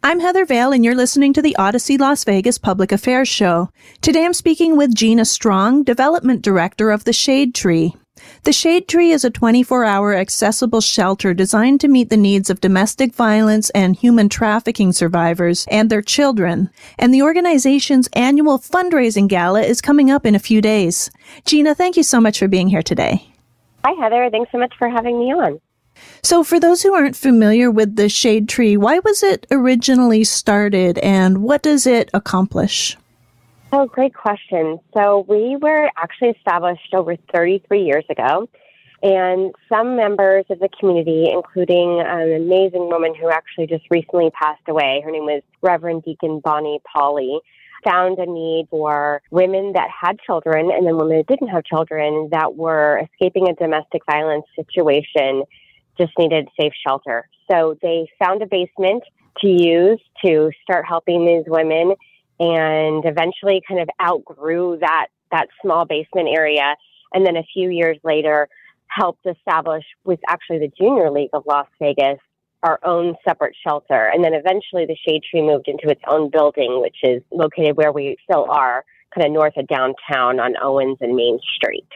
I'm Heather Vale, and you're listening to the Odyssey Las Vegas Public Affairs Show. Today I'm speaking with Gina Strong, Development Director of the Shade Tree. The Shade Tree is a 24-hour accessible shelter designed to meet the needs of domestic violence and human trafficking survivors and their children. And the organization's annual fundraising gala is coming up in a few days. Gina, thank you so much for being here today. Hi, Heather. Thanks so much for having me on. So for those who aren't familiar with the Shade Tree, why was it originally started and what does it accomplish? Oh, great question. So we were actually established over 33 years ago, and some members of the community, including an amazing woman who actually just recently passed away, her name was Reverend Deacon Bonnie Pauley, found a need for women that had children and then women that didn't have children that were escaping a domestic violence situation, just needed safe shelter. So they found a basement to use to start helping these women, and eventually kind of outgrew that small basement area. And then a few years later, helped establish with actually the Junior League of Las Vegas, our own separate shelter. And then eventually the Shade Tree moved into its own building, which is located where we still are, kind of north of downtown on Owens and Main Street.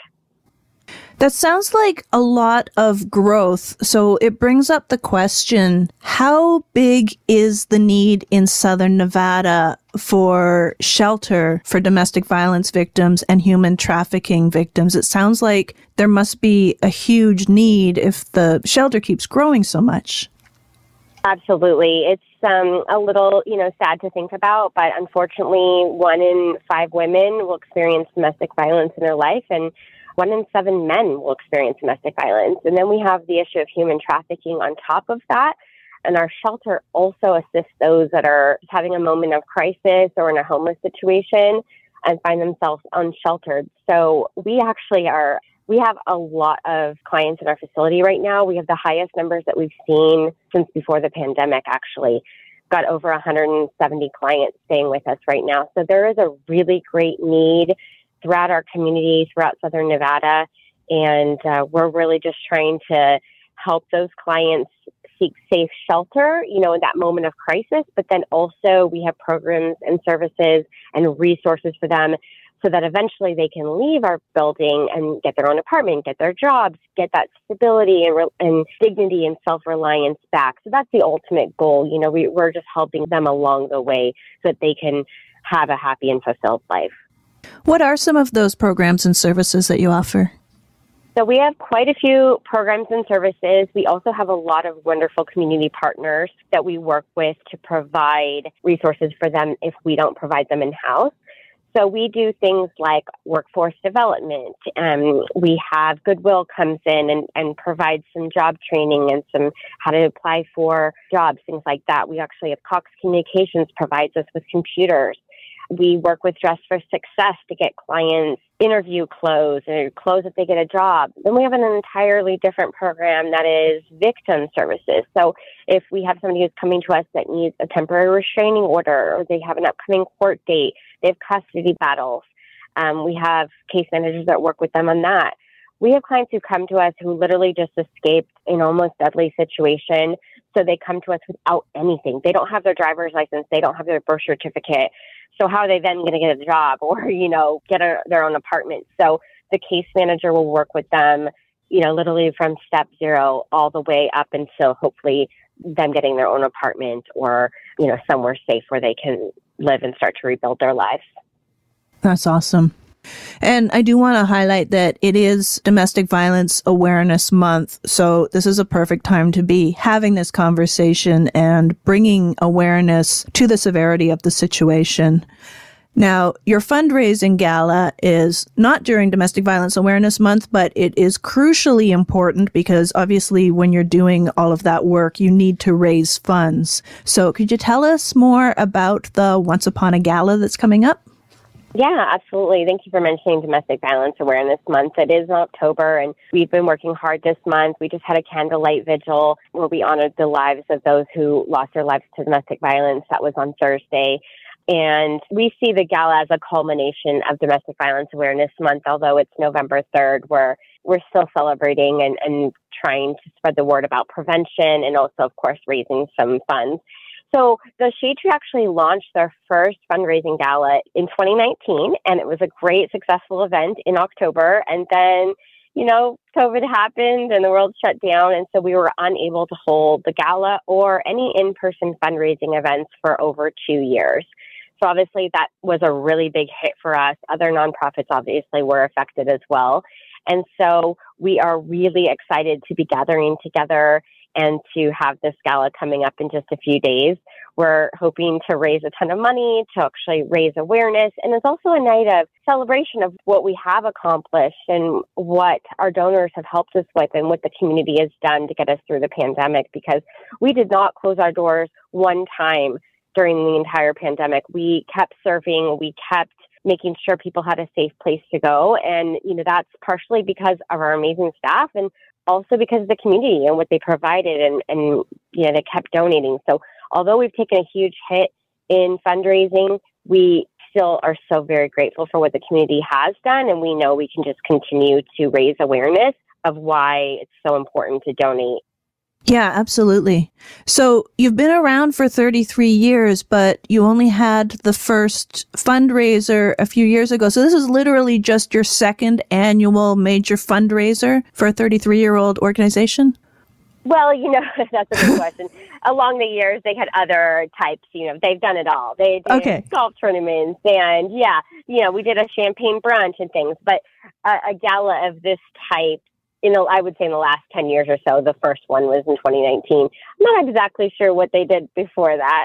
That sounds like a lot of growth. So it brings up the question, how big is the need in Southern Nevada for shelter for domestic violence victims and human trafficking victims? It sounds like there must be a huge need if the shelter keeps growing so much. Absolutely. It's a little, sad to think about, but unfortunately, 1 in 5 women will experience domestic violence in their life, and 1 in 7 men will experience domestic violence. And then we have the issue of human trafficking on top of that. And our shelter also assists those that are having a moment of crisis or in a homeless situation and find themselves unsheltered. So we have a lot of clients in our facility right now. We have the highest numbers that we've seen since before the pandemic, actually. Got over 170 clients staying with us right now. So there is a really great need throughout our community, throughout Southern Nevada. And we're really just trying to help those clients seek safe shelter, in that moment of crisis. But then also we have programs and services and resources for them so that eventually they can leave our building and get their own apartment, get their jobs, get that stability and dignity and self-reliance back. So that's the ultimate goal. We're just helping them along the way so that they can have a happy and fulfilled life. What are some of those programs and services that you offer? So we have quite a few programs and services. We also have a lot of wonderful community partners that we work with to provide resources for them if we don't provide them in-house. So we do things like workforce development. We have Goodwill comes in and provides some job training and some how to apply for jobs, things like that. We actually have Cox Communications provides us with computers. We work with Dress for Success to get clients interview clothes or clothes if they get a job. Then we have an entirely different program that is victim services. So if we have somebody who's coming to us that needs a temporary restraining order or they have an upcoming court date, they have custody battles, we have case managers that work with them on that. We have clients who come to us who literally just escaped an almost deadly situation. So they come to us without anything. They don't have their driver's license. They don't have their birth certificate. So how are they then going to get a job or, get their own apartment? So the case manager will work with them, literally from step 0 all the way up until hopefully them getting their own apartment or, somewhere safe where they can live and start to rebuild their lives. That's awesome. And I do want to highlight that it is Domestic Violence Awareness Month, so this is a perfect time to be having this conversation and bringing awareness to the severity of the situation. Now, your fundraising gala is not during Domestic Violence Awareness Month, but it is crucially important because obviously when you're doing all of that work, you need to raise funds. So could you tell us more about the Once Upon a Gala that's coming up? Yeah, absolutely. Thank you for mentioning Domestic Violence Awareness Month. It is October, and we've been working hard this month. We just had a candlelight vigil where we honored the lives of those who lost their lives to domestic violence. That was on Thursday. And we see the gala as a culmination of Domestic Violence Awareness Month, although it's November 3rd, where we're still celebrating and trying to spread the word about prevention and also, of course, raising some funds. So the Shade Tree actually launched their first fundraising gala in 2019, and it was a great, successful event in October. And then, COVID happened and the world shut down. And so we were unable to hold the gala or any in-person fundraising events for over 2 years. So obviously that was a really big hit for us. Other nonprofits obviously were affected as well. And so we are really excited to be gathering together and to have this gala coming up in just a few days. We're hoping to raise a ton of money, to actually raise awareness. And it's also a night of celebration of what we have accomplished and what our donors have helped us with and what the community has done to get us through the pandemic, because we did not close our doors one time during the entire pandemic. We kept serving, we kept making sure people had a safe place to go. And, that's partially because of our amazing staff and also because of the community and what they provided and they kept donating. So although we've taken a huge hit in fundraising, we still are so very grateful for what the community has done. And we know we can just continue to raise awareness of why it's so important to donate. Yeah, absolutely. So you've been around for 33 years, but you only had the first fundraiser a few years ago. So this is literally just your second annual major fundraiser for a 33-year-old organization? Well, that's a good question. Along the years, they had other types, they've done it all. They did golf tournaments and we did a champagne brunch and things, but a gala of this type, I would say in the last 10 years or so, the first one was in 2019. I'm not exactly sure what they did before that.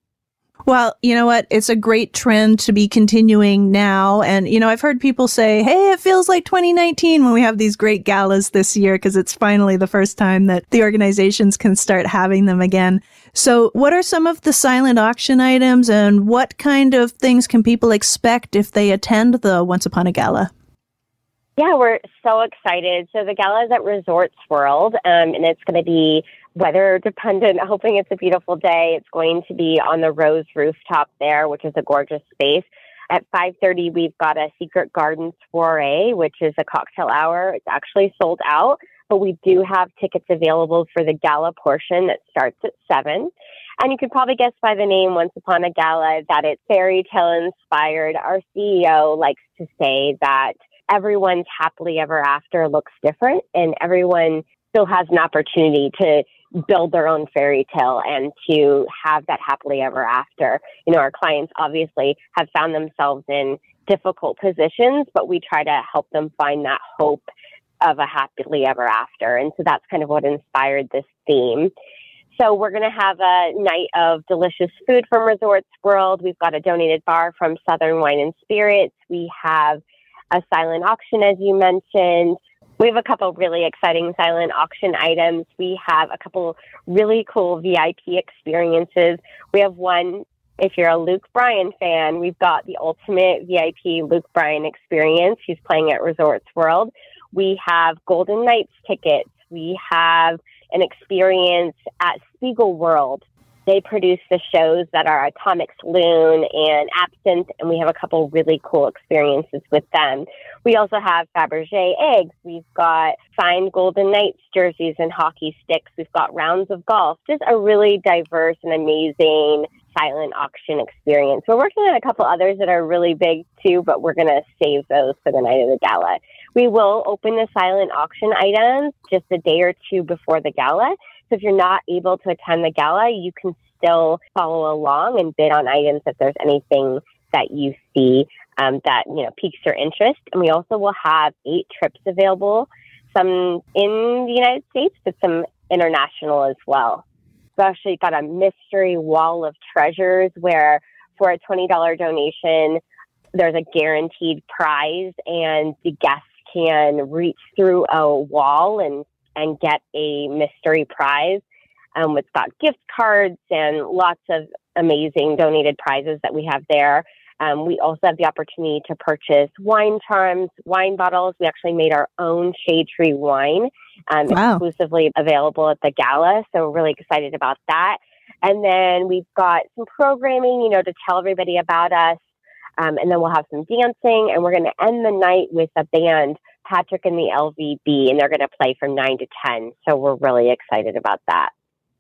Well, you know what? It's a great trend to be continuing now. And, I've heard people say, hey, it feels like 2019 when we have these great galas this year, because it's finally the first time that the organizations can start having them again. So what are some of the silent auction items and what kind of things can people expect if they attend the Once Upon a Gala? Yeah, we're so excited. So the gala is at Resorts World, and it's going to be weather dependent, hoping it's a beautiful day. It's going to be on the Rose rooftop there, which is a gorgeous space. At 5:30, we've got a Secret Garden Soiree, which is a cocktail hour. It's actually sold out, but we do have tickets available for the gala portion that starts at 7. And you can probably guess by the name Once Upon a Gala that it's fairy tale inspired. Our CEO likes to say that everyone's happily ever after looks different, and everyone still has an opportunity to build their own fairy tale and to have that happily ever after. Our clients obviously have found themselves in difficult positions, but we try to help them find that hope of a happily ever after. And so that's kind of what inspired this theme. So we're going to have a night of delicious food from Resorts World. We've got a donated bar from Southern Wine and Spirits. We have a silent auction, as you mentioned. We have a couple really exciting silent auction items. We have a couple really cool VIP experiences. We have one, if you're a Luke Bryan fan, we've got the ultimate VIP Luke Bryan experience. He's playing at Resorts World. We have Golden Knights tickets. We have an experience at Spiegel World. They produce the shows that are Atomic Saloon and Absinthe, and we have a couple really cool experiences with them. We also have Fabergé eggs. We've got signed Golden Knights jerseys and hockey sticks. We've got rounds of golf. Just a really diverse and amazing silent auction experience. We're working on a couple others that are really big too, but we're going to save those for the night of the gala. We will open the silent auction items just a day or two before the gala. So if you're not able to attend the gala, you can still follow along and bid on items if there's anything that you see that piques your interest. And we also will have 8 trips available, some in the United States, but some international as well. We've actually got a mystery wall of treasures where for a $20 donation, there's a guaranteed prize, and the guests can reach through a wall and get a mystery prize. It's got gift cards and lots of amazing donated prizes that we have there. We also have the opportunity to purchase wine charms, wine bottles. We actually made our own Shade Tree wine, exclusively available at the gala. So we're really excited about that. And then we've got some programming, to tell everybody about us. And then we'll have some dancing, and we're going to end the night with a band, Patrick and the LVB, and they're going to play from 9 to 10. So we're really excited about that.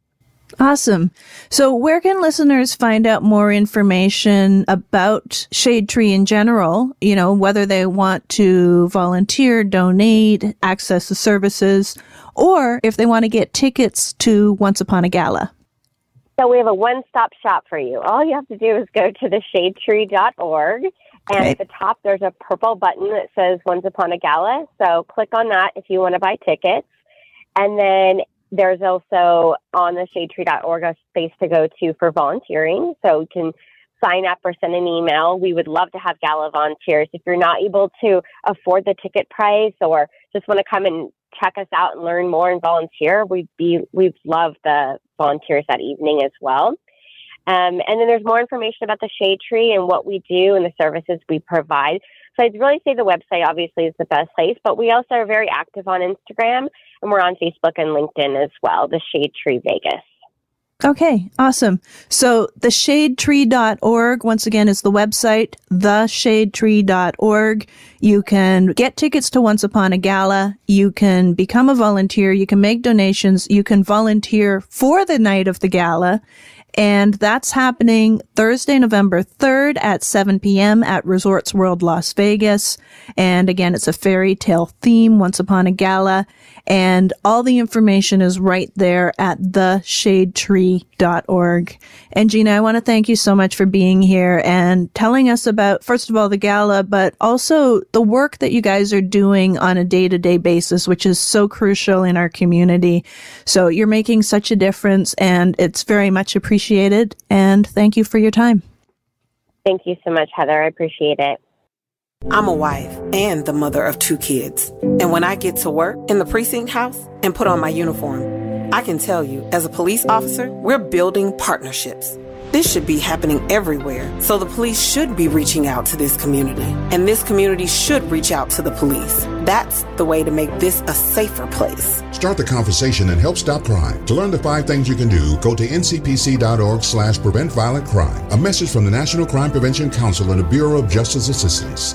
Awesome. So where can listeners find out more information about Shade Tree in general? Whether they want to volunteer, donate, access the services, or if they want to get tickets to Once Upon a Gala. So we have a one-stop shop for you. All you have to do is go to theshadetree.org, and at the top there's a purple button that says Once Upon a Gala. So click on that if you want to buy tickets. And then there's also on the shadetree.org a space to go to for volunteering. So you can sign up or send an email. We would love to have gala volunteers. If you're not able to afford the ticket price or just want to come and check us out and learn more and volunteer, we'd love the volunteers that evening as well. And then there's more information about the Shade Tree and what we do and the services we provide. So I'd really say the website obviously is the best place, but we also are very active on Instagram, and we're on Facebook and LinkedIn as well, the Shade Tree Vegas. Okay, awesome. So theshadetree.org, once again, is the website, theshadetree.org. You can get tickets to Once Upon a Gala. You can become a volunteer. You can make donations. You can volunteer for the night of the gala. And that's happening Thursday, November 3rd at 7 p.m. at Resorts World Las Vegas. And again, it's a fairy tale theme, Once Upon a Gala. And all the information is right there at theshadetree.org. And Gina, I want to thank you so much for being here and telling us about, first of all, the gala, but also the work that you guys are doing on a day-to-day basis, which is so crucial in our community. So you're making such a difference, and it's very much appreciated. And thank you for your time. Thank you so much, Heather. I appreciate it. I'm a wife and the mother of 2 kids. And when I get to work in the precinct house and put on my uniform, I can tell you, as a police officer, we're building partnerships. This should be happening everywhere. So the police should be reaching out to this community, and this community should reach out to the police. That's the way to make this a safer place. Start the conversation and help stop crime. To learn the 5 things you can do, go to ncpc.org/prevent violent crime. A message from the National Crime Prevention Council and the Bureau of Justice Assistance.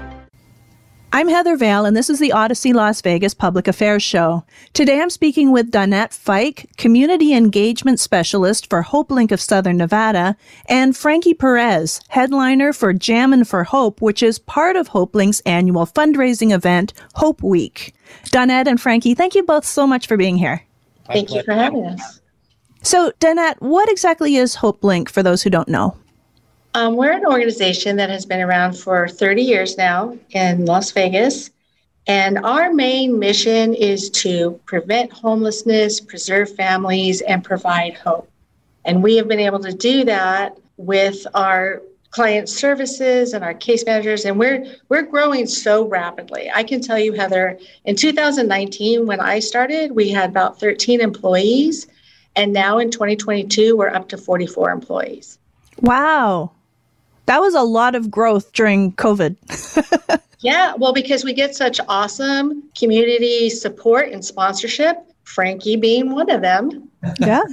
I'm Heather Vale, and this is the Odyssey Las Vegas Public Affairs Show. Today I'm speaking with Donette Fike, Community Engagement Specialist for HopeLink of Southern Nevada, and Frankie Perez, headliner for Jammin' for Hope, which is part of HopeLink's annual fundraising event, Hope Week. Donette and Frankie, thank you both so much for being here. Thank you for having us. So, Donette, what exactly is HopeLink for those who don't know? We're an organization that has been around for 30 years now in Las Vegas, and our main mission is to prevent homelessness, preserve families, and provide hope. And we have been able to do that with our client services and our case managers, and we're growing so rapidly. I can tell you, Heather, in 2019, when I started, we had about 13 employees, and now in 2022, we're up to 44 employees. Wow. That was a lot of growth during COVID. Yeah, well, because we get such awesome community support and sponsorship, Frankie being one of them. Yeah.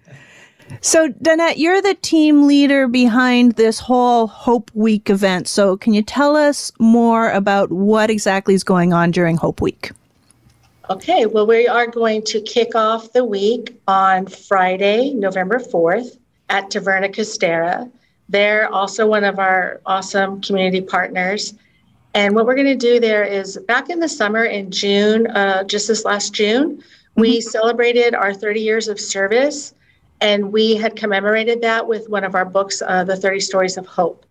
So, Donette, you're the team leader behind this whole Hope Week event. So can you tell us more about what exactly is going on during Hope Week? Okay, well, we are going to kick off the week on Friday, November 4th at Taverna Costera. They're also one of our awesome community partners. And what we're going to do there is, back in the summer in June, just this last June, we celebrated our 30 years of service, and we had commemorated that with one of our books, The 30 Stories of Hope.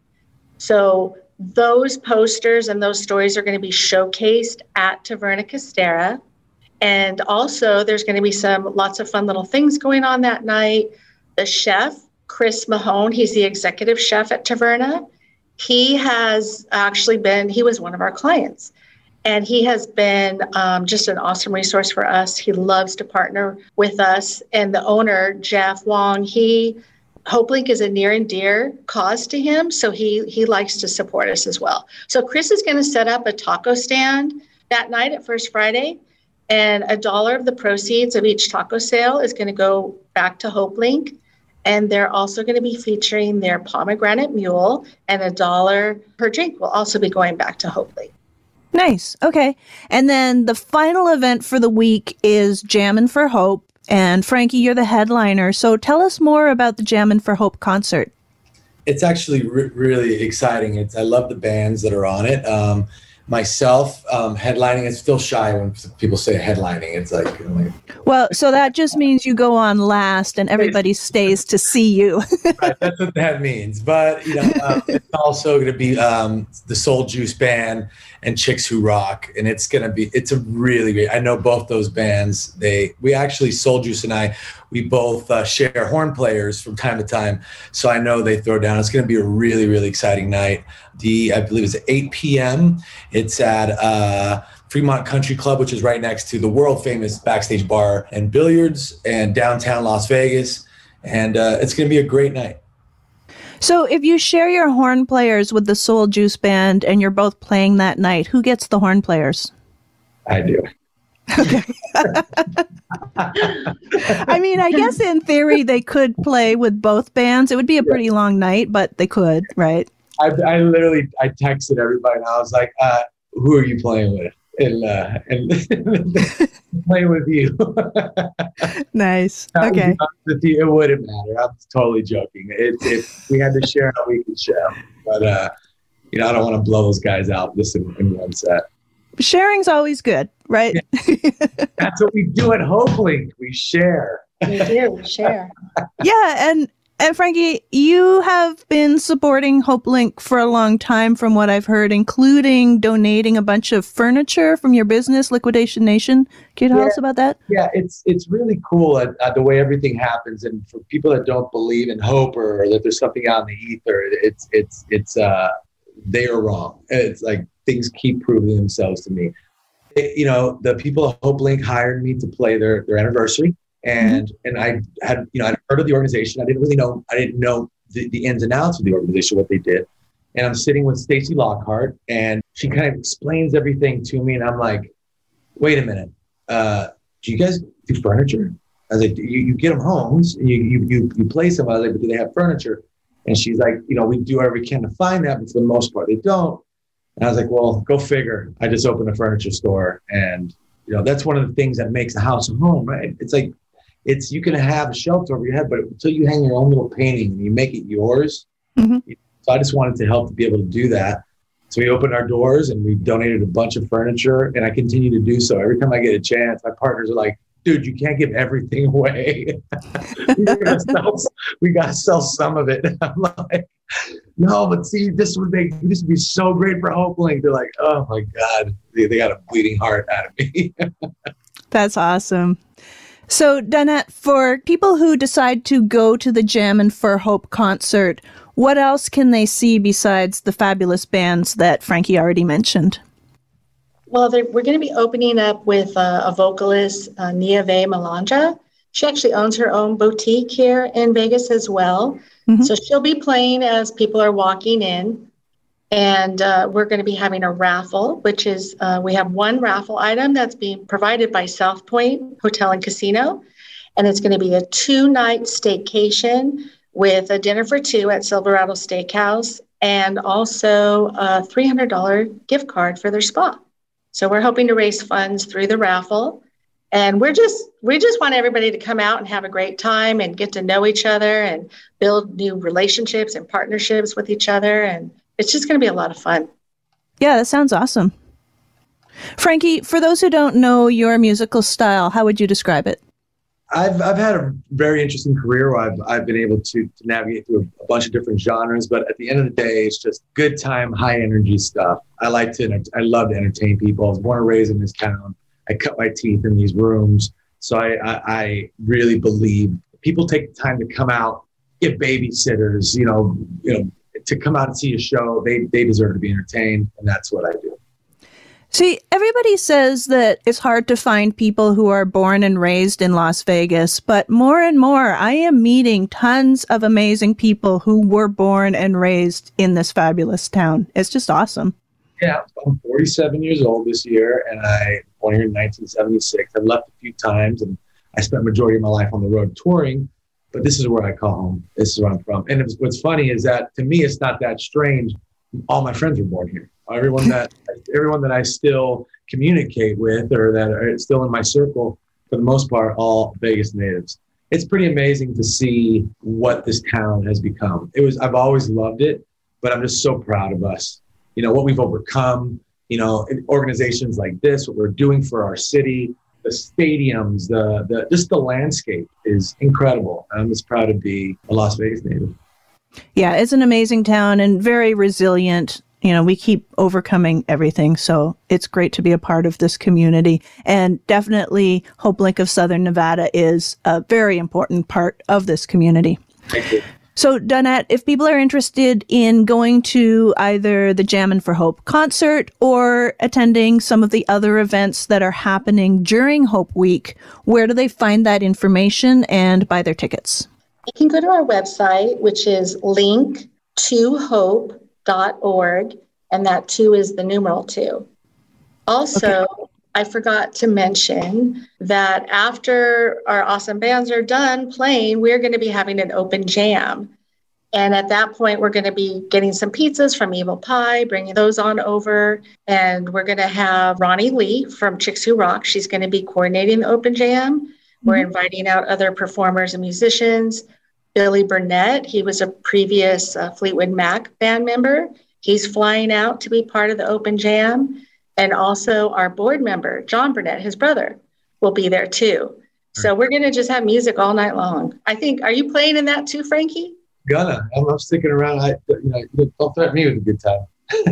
So those posters and those stories are going to be showcased at Taverna Costera. And also there's going to be lots of fun little things going on that night. The chef, Chris Mahone, he's the executive chef at Taverna. He was one of our clients, and he has been just an awesome resource for us. He loves to partner with us. And the owner, Jeff Wong, HopeLink is a near and dear cause to him, so he likes to support us as well. So Chris is going to set up a taco stand that night at First Friday, and $1 of the proceeds of each taco sale is going to go back to HopeLink. And they're also going to be featuring their pomegranate mule, and $1 per drink will also be going back to HopeLink. Nice. Okay. And then the final event for the week is Jammin' for Hope. And Frankie, you're the headliner. So tell us more about the Jammin' for Hope concert. It's actually really exciting. I love the bands that are on it. Myself, headlining, it's still shy when people say headlining. It's like, well, so that just means you go on last and everybody stays to see you. Right, that's what that means. But, it's also going to be the Soul Juice Band and Chicks Who Rock. And it's a really great, I know both those bands. We actually, Soul Juice and I, we both share horn players from time to time. So I know they throw down. It's going to be a really, really exciting night. I believe it's at 8 p.m. It's at Fremont Country Club, which is right next to the world famous Backstage Bar and Billiards and downtown Las Vegas. And it's going to be a great night. So if you share your horn players with the Soul Juice Band and you're both playing that night, who gets the horn players? I do. Okay. I mean, I guess in theory they could play with both bands. It would be a pretty long night, but they could, right? I texted everybody and I was like, who are you playing with? And playing with you. Nice. Okay. It wouldn't matter. I'm totally joking. If we had to share, we could share. But I don't want to blow those guys out just in one set. Sharing's always good, right? Yeah. That's what we do at HopeLink. We share. We do. We share. Yeah, and Frankie, you have been supporting HopeLink for a long time, from what I've heard, including donating a bunch of furniture from your business, Liquidation Nation. Can you tell us about that? Yeah, it's really cool the way everything happens, and for people that don't believe in hope or that there's something out in the ether, it's they are wrong. It's like things keep proving themselves to me. The people at HopeLink hired me to play their anniversary. And I had, I'd heard of the organization. I didn't know the ins and outs of the organization, what they did. And I'm sitting with Stacy Lockhart, and she kind of explains everything to me. And I'm like, wait a minute, do you guys do furniture? I was like, you get them homes, and you place them. I was like, but do they have furniture? And she's like, we do whatever we can to find that, but for the most part, they don't. And I was like, well, go figure. I just opened a furniture store, and that's one of the things that makes a house a home, right? It's like, you can have a shelter over your head, but until you hang your own little painting and you make it yours. So I just wanted to help to be able to do that. So we opened our doors and we donated a bunch of furniture, and I continue to do so. Every time I get a chance, my partners are like, dude, you can't give everything away. we gotta sell some of it. I'm like, no, but see, this would be so great for HopeLink. They're like, oh my God, they got a bleeding heart out of me. That's awesome. So, Danette, for people who decide to go to the Jammin' for Hope concert, what else can they see besides the fabulous bands that Frankie already mentioned? Well, we're going to be opening up with a vocalist, Niave Malanja. She actually owns her own boutique here in Vegas as well. So she'll be playing as people are walking in. And we're going to be having a raffle, which is we have one raffle item that's being provided by South Point Hotel and Casino. And it's going to be a 2-night staycation with a dinner for two at Silverado Steakhouse, and also a $300 gift card for their spa. So we're hoping to raise funds through the raffle. And we just want everybody to come out and have a great time and get to know each other and build new relationships and partnerships with each other. And it's just going to be a lot of fun. Yeah, that sounds awesome. Frankie, for those who don't know your musical style, how would you describe it? I've had a very interesting career where I've been able to navigate through a bunch of different genres, but at the end of the day, it's just good time, high energy stuff. I love to entertain people. I was born and raised in this town. I cut my teeth in these rooms. So I really believe people take the time to come out, get babysitters, to come out and see a show. They deserve to be entertained, and that's what I do. See, everybody says that it's hard to find people who are born and raised in Las Vegas, but more and more I am meeting tons of amazing people who were born and raised in this fabulous town. It's just awesome. Yeah, I'm 47 years old this year, and I was born here in 1976. I've left a few times, and I spent the majority of my life on the road touring, but this is where I call home. This is where I'm from. And what's funny is that, to me, it's not that strange. All my friends were born here. Everyone that I still communicate with or that are still in my circle, for the most part, all Vegas natives. It's pretty amazing to see what this town has become. I've always loved it, but I'm just so proud of us. You know, what we've overcome, you know, organizations like this, what we're doing for our city, the stadiums, just the landscape is incredible. I'm just proud to be a Las Vegas native. Yeah, it's an amazing town and very resilient. You know, we keep overcoming everything. So it's great to be a part of this community. And definitely Hope Link of Southern Nevada is a very important part of this community. Thank you. So, Donette, if people are interested in going to either the Jammin' for Hope concert or attending some of the other events that are happening during Hope Week, where do they find that information and buy their tickets? You can go to our website, which is link2hope.org, and that 2 is the numeral 2. Also, okay. I forgot to mention that after our awesome bands are done playing, we're going to be having an open jam. And at that point, we're going to be getting some pizzas from Evil Pie, bringing those on over. And we're going to have Ronnie Lee from Chicks Who Rock. She's going to be coordinating the open jam. Mm-hmm. We're inviting out other performers and musicians. Billy Burnett, he was a previous Fleetwood Mac band member. He's flying out to be part of the open jam. And also our board member, John Burnett, his brother, will be there too. So we're going to just have music all night long. I think, are you playing in that too, Frankie? I'm sticking around. Don't threaten me with a good time.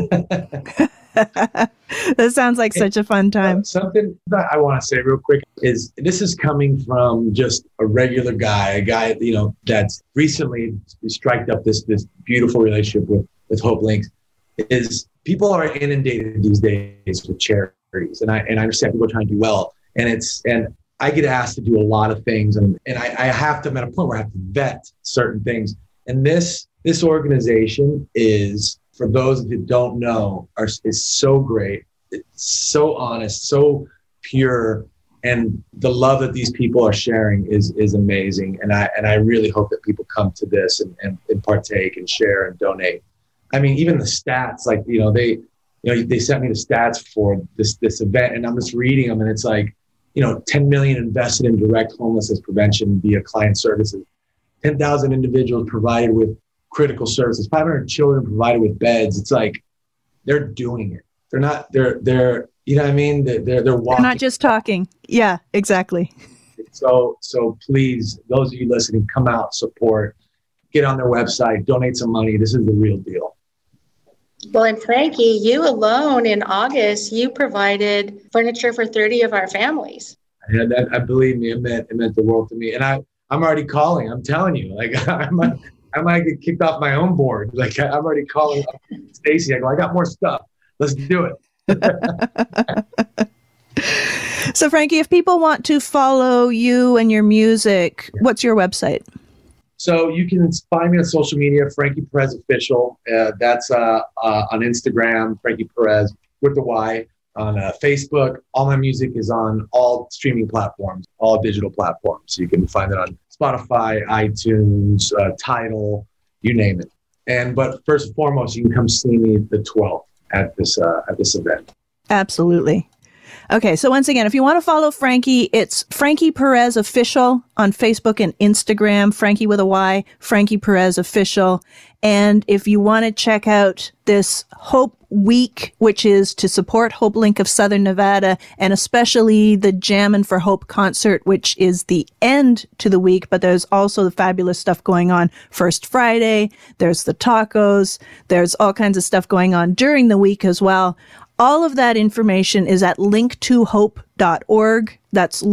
That sounds like such a fun time. Something that I want to say real quick is this is coming from just a regular guy, a guy, you know, that's recently striked up this beautiful relationship with Hope Links. Is people are inundated these days with charities, and I understand people are trying to do well, and I get asked to do a lot of things, and I have to, I'm at a point where I have to vet certain things, and this organization is, for those that don't know, is so great, it's so honest, so pure, and the love that these people are sharing is amazing, and I really hope that people come to this and partake and share and donate. I mean, even the stats, like, they sent me the stats for this event, and I'm just reading them, and it's like, 10 million invested in direct homelessness prevention via client services, 10,000 individuals provided with critical services, 500 children provided with beds. It's like, they're doing it. They're not, they're, you know what I mean? They're walking. They're not just talking. Yeah, exactly. So please, those of you listening, come out, support, get on their website, donate some money. This is the real deal. Well, and Frankie, you alone in August, you provided furniture for 30 of our families. Yeah, I believe me, it meant the world to me. And I'm already calling. I'm telling you, like I might get kicked off my own board. Like I'm already calling Stacy. I go, I got more stuff. Let's do it. So, Frankie, if people want to follow you and your music, what's your website? So you can find me on social media, Frankie Perez Official. That's on Instagram, Frankie Perez with the Y. On Facebook, all my music is on all streaming platforms, all digital platforms. So you can find it on Spotify, iTunes, Tidal, you name it. But first and foremost, you can come see me the 12th at this event. Absolutely. Okay, so once again, if you want to follow Frankie, it's Frankie Perez Official on Facebook and Instagram, Frankie with a Y, Frankie Perez Official. And if you want to check out this Hope Week, which is to support Hope Link of Southern Nevada, and especially the Jammin' for Hope concert, which is the end to the week, but there's also the fabulous stuff going on First Friday, there's the tacos, there's all kinds of stuff going on during the week as well. All of that information is at link2hope.org. That's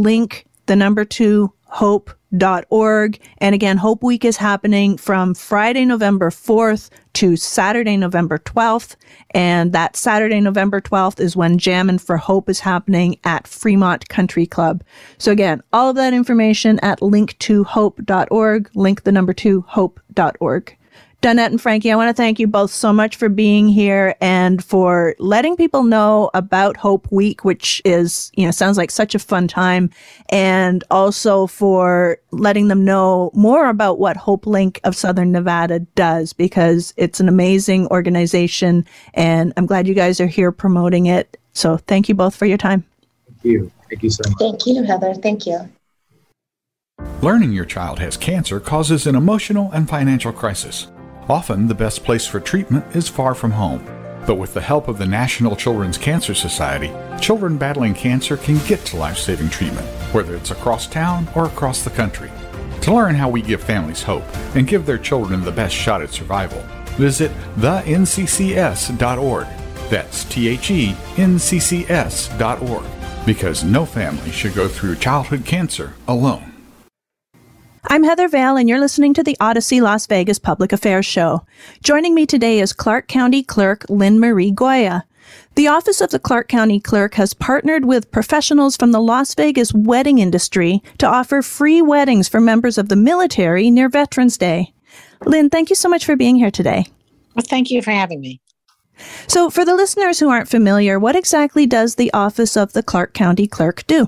link2hope.org. And again, Hope Week is happening from Friday, November 4th to Saturday, November 12th. And that Saturday, November 12th is when Jammin' for Hope is happening at Fremont Country Club. So again, all of that information at link2hope.org, link2hope.org. Donette and Frankie, I want to thank you both so much for being here and for letting people know about Hope Week, which is, sounds like such a fun time, and also for letting them know more about what Hope Link of Southern Nevada does, because it's an amazing organization, and I'm glad you guys are here promoting it. So thank you both for your time. Thank you. Thank you so much. Thank you, Heather. Thank you. Learning your child has cancer causes an emotional and financial crisis. Often, the best place for treatment is far from home. But with the help of the National Children's Cancer Society, children battling cancer can get to life-saving treatment, whether it's across town or across the country. To learn how we give families hope and give their children the best shot at survival, visit thenccs.org. That's THENCCS.org. Because no family should go through childhood cancer alone. I'm Heather Vale, and you're listening to the Odyssey Las Vegas Public Affairs Show. Joining me today is Clark County Clerk Lynn Marie Goya. The Office of the Clark County Clerk has partnered with professionals from the Las Vegas wedding industry to offer free weddings for members of the military near Veterans Day. Lynn, thank you so much for being here today. Well, thank you for having me. So, for the listeners who aren't familiar, what exactly does the Office of the Clark County Clerk do?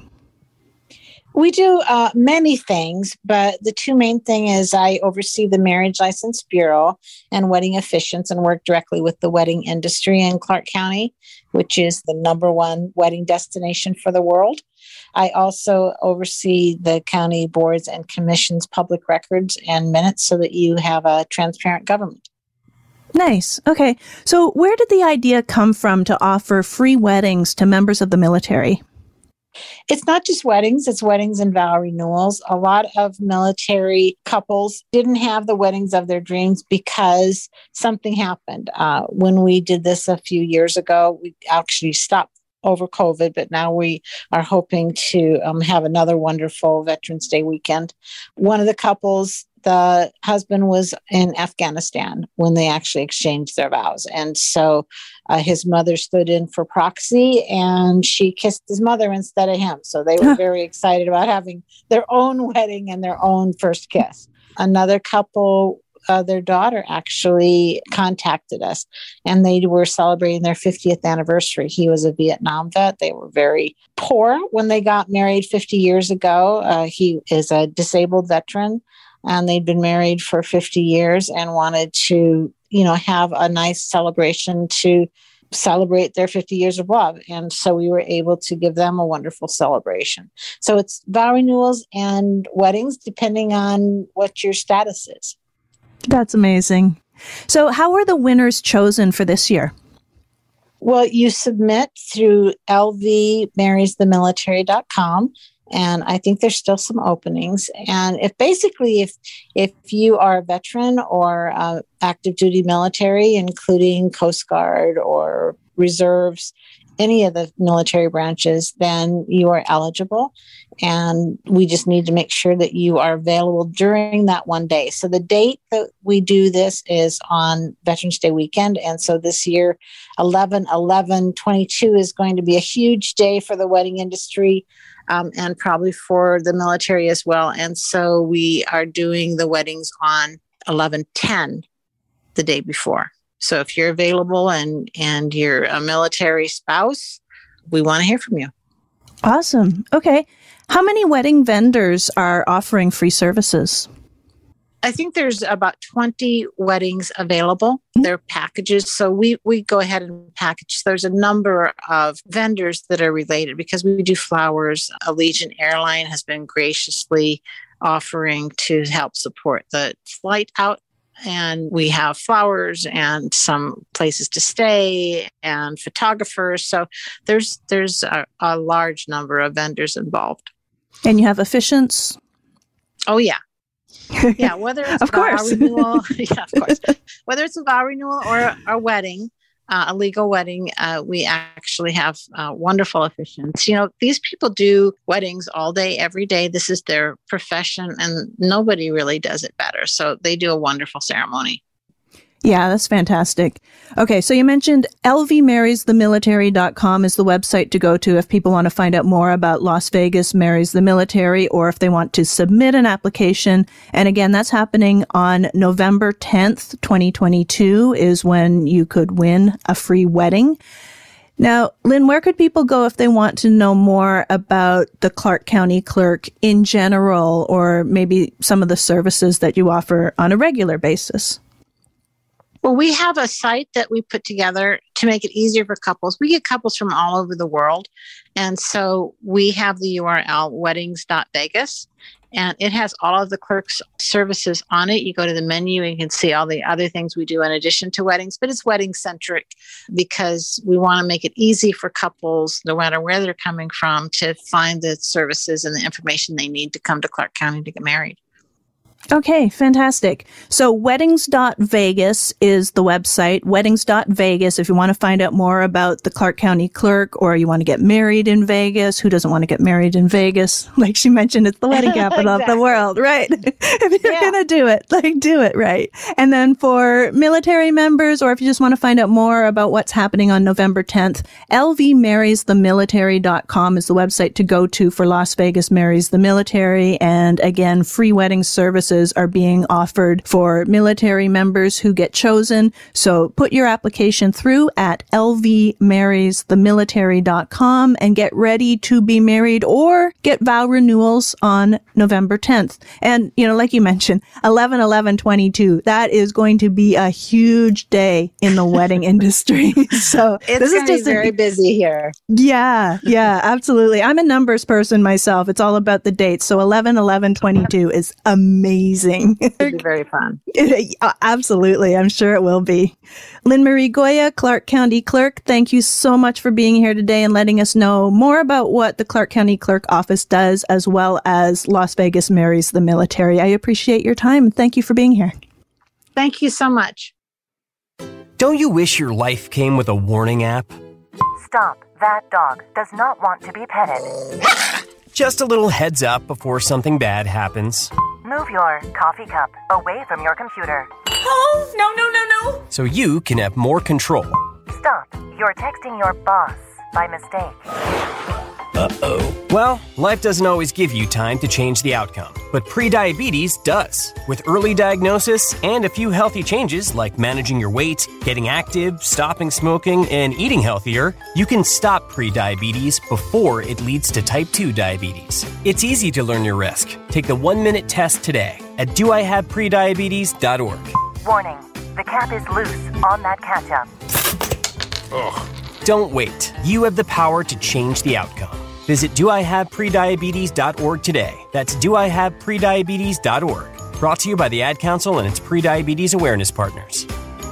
We do many things, but the two main thing is I oversee the Marriage License Bureau and wedding officiants and work directly with the wedding industry in Clark County, which is the #1 wedding destination for the world. I also oversee the county boards and commissions, public records and minutes so that you have a transparent government. Nice. Okay. So where did the idea come from to offer free weddings to members of the military? It's not just weddings, it's weddings and vow renewals. A lot of military couples didn't have the weddings of their dreams because something happened. When we did this a few years ago, we actually stopped over COVID, but now we are hoping to have another wonderful Veterans Day weekend. One of the couples, the husband was in Afghanistan when they actually exchanged their vows. And so his mother stood in for proxy and she kissed his mother instead of him. So they were very excited about having their own wedding and their own first kiss. Another couple, their daughter actually contacted us and they were celebrating their 50th anniversary. He was a Vietnam vet. They were very poor when they got married 50 years ago. He is a disabled veteran. And they'd been married for 50 years and wanted to, have a nice celebration to celebrate their 50 years of love. And so we were able to give them a wonderful celebration. So it's vow renewals and weddings, depending on what your status is. That's amazing. So how were the winners chosen for this year? Well, you submit through lvmarriesthemilitary.com. And I think there's still some openings. And if you are a veteran or active duty military, including Coast Guard or reserves, any of the military branches, then you are eligible. And we just need to make sure that you are available during that one day. So the date that we do this is on Veterans Day weekend. And so this year, 11/11/22 is going to be a huge day for the wedding industry. And probably for the military as well. And so we are doing the weddings on 11/10, the day before. So if you're available and you're a military spouse, we want to hear from you. Awesome. Okay. How many wedding vendors are offering free services? I think there's about 20 weddings available. They're packages. So we go ahead and package. There's a number of vendors that are related because we do flowers. Allegiant Airline has been graciously offering to help support the flight out. And we have flowers and some places to stay and photographers. So there's a large number of vendors involved. And you have officiants? Oh, yeah. Yeah, whether it's of course. A vow renewal, yeah, of course. Whether it's a vow renewal or a wedding, a legal wedding, we actually have wonderful officiants. These people do weddings all day, every day. This is their profession, and nobody really does it better. So they do a wonderful ceremony. Yeah, that's fantastic. Okay, so you mentioned lvmarriesthemilitary.com is the website to go to if people want to find out more about Las Vegas Marries the Military or if they want to submit an application. And again, that's happening on November 10th, 2022 is when you could win a free wedding. Now, Lynn, where could people go if they want to know more about the Clark County Clerk in general or maybe some of the services that you offer on a regular basis? Well, we have a site that we put together to make it easier for couples. We get couples from all over the world. And so we have the URL weddings.vegas, and it has all of the clerk's services on it. You go to the menu and you can see all the other things we do in addition to weddings, but it's wedding centric because we want to make it easy for couples, no matter where they're coming from, to find the services and the information they need to come to Clark County to get married. Okay, fantastic. So weddings.vegas is the website, weddings.vegas. If you want to find out more about the Clark County Clerk, or you want to get married in Vegas, who doesn't want to get married in Vegas? Like she mentioned, it's the wedding capital of the world, right? If you're going to do it, like do it right. And then for military members, or if you just want to find out more about what's happening on November 10th, lvmarriesthemilitary.com is the website to go to for Las Vegas Marries the Military. And again, free wedding services are being offered for military members who get chosen. So put your application through at lvmarriesthemilitary.com and get ready to be married or get vow renewals on November 10th. And, you know, like you mentioned, 11/11/22, that is going to be a huge day in the wedding industry. So it's going to be very busy here. Yeah, absolutely. I'm a numbers person myself. It's all about the dates. So 11/11/22 is amazing. It'll be very fun. Absolutely. I'm sure it will be. Lynn Marie Goya, Clark County Clerk, thank you so much for being here today and letting us know more about what the Clark County Clerk Office does, as well as Las Vegas Marries the Military. I appreciate your time. Thank you for being here. Thank you so much. Don't you wish your life came with a warning app? Stop. That dog does not want to be petted. Just a little heads up before something bad happens. Move your coffee cup away from your computer. Oh, no. So you can have more control. Stop. You're texting your boss by mistake. Uh-oh. Well, life doesn't always give you time to change the outcome, but prediabetes does. With early diagnosis and a few healthy changes like managing your weight, getting active, stopping smoking, and eating healthier, you can stop prediabetes before it leads to type 2 diabetes. It's easy to learn your risk. Take the 1-minute test today at doihaveprediabetes.org. Warning, the cap is loose on that ketchup. Ugh. Don't wait. You have the power to change the outcome. Visit doihaveprediabetes.org today. That's doihaveprediabetes.org. Brought to you by the Ad Council and its Prediabetes Awareness Partners.